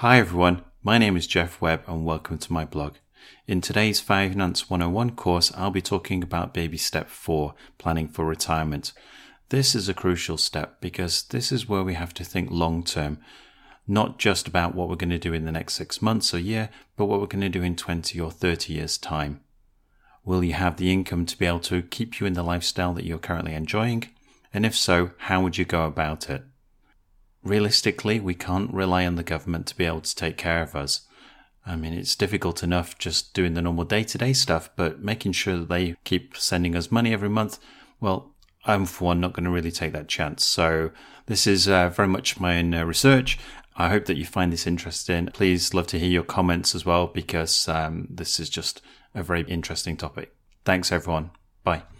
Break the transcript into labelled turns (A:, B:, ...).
A: Hi everyone, my name is Jeff Webb and welcome to my blog. In today's Finance 101 course, I'll be talking about baby step 4, planning for retirement. This is a crucial step because this is where we have to think long term, not just about what we're going to do in the next 6 months or year, but what we're going to do in 20 or 30 years' time. Will you have the income to be able to keep you in the lifestyle that you're currently enjoying? And if so, how would you go about it? Realistically, we can't rely on the government to be able to take care of us. I mean, it's difficult enough just doing the normal day-to-day stuff, but making sure that they keep sending us money every month, well, I'm for one not going to really take that chance. So this is very much my own research. I hope that you find this interesting. Please love to hear your comments as well, because this is just a very interesting topic. Thanks everyone. Bye.